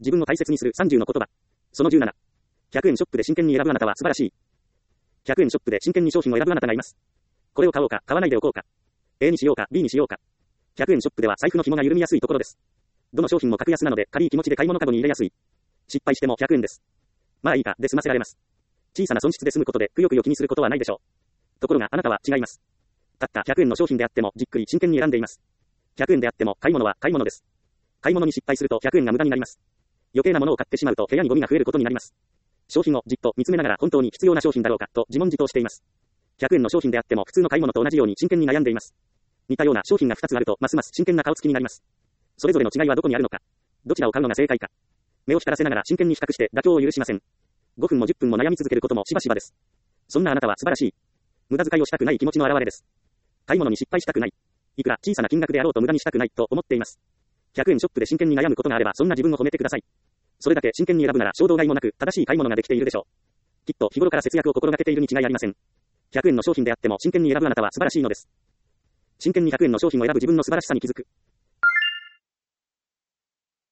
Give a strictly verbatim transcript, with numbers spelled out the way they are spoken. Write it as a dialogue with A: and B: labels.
A: 自分を大切にするさんじゅうの言葉。そのじゅうなな。ひゃくえんショップで真剣に選ぶあなたは素晴らしい。ひゃくえんショップで真剣に商品を選ぶあなたがいます。これを買おうか、買わないでおこうか。A にしようか、B にしようか。ひゃくえんショップでは財布の紐が緩みやすいところです。どの商品も格安なので軽い気持ちで買い物カゴに入れやすい。失敗してもひゃくえんです。まあいいか、で済ませられます。小さな損失で済むことでくよくよ気にすることはないでしょう。ところがあなたは違います。たったひゃくえんの商品であってもじっくり真剣に選んでいます。ひゃくえんであっても買い物は買い物です。買い物に失敗するとひゃくえんが無駄になります。余計なものを買ってしまうと部屋にゴミが増えることになります。商品をじっと見つめながら本当に必要な商品だろうかと自問自答しています。ひゃくえんの商品であっても普通の買い物と同じように真剣に悩んでいます。似たような商品がふたつあるとますます真剣な顔つきになります。それぞれの違いはどこにあるのか。どちらを買うのが正解か。目を光らせながら真剣に比較して妥協を許しません。ごふんもじゅっぷんも悩み続けることもしばしばです。そんなあなたは素晴らしい。無駄遣いをしたくない気持ちの表れです。買い物に失敗したくない。いくら小さな金額であろうと無駄にしたくないと思っています。ひゃくえんショップで真剣に悩むことがあればそんな自分を褒めてください。それだけ真剣に選ぶなら衝動買いもなく正しい買い物ができているでしょう。きっと日頃から節約を心がけているに違いありません。ひゃくえんの商品であっても真剣に選ぶあなたは素晴らしいのです。真剣にひゃくえんの商品を選ぶ自分の素晴らしさに気づく。